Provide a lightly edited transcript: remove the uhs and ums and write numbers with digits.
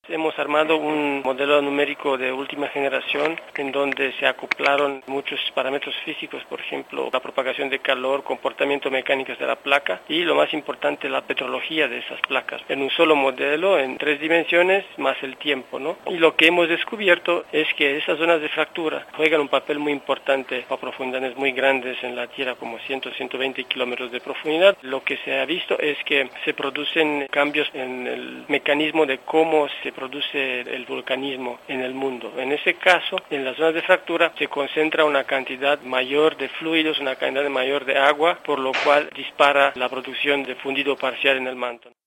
Hemos armado un modelo numérico de última generación en donde se acoplaron muchos parámetros físicos, por ejemplo, la propagación de calor, comportamiento mecánico de la placa y lo más importante, la petrología de esas placas. En un solo modelo, en 3 dimensiones, más el tiempo, ¿no? Y lo que hemos descubierto es que esas zonas de fractura juegan un papel muy importante a profundidades muy grandes en la Tierra, como 120 kilómetros de profundidad. Lo que se ha visto es que se producen cambios en el mecanismo de cómo se produce el vulcanismo en el mundo. En ese caso, en las zonas de fractura se concentra una cantidad mayor de fluidos, una cantidad mayor de agua, por lo cual dispara la producción de fundido parcial en el manto.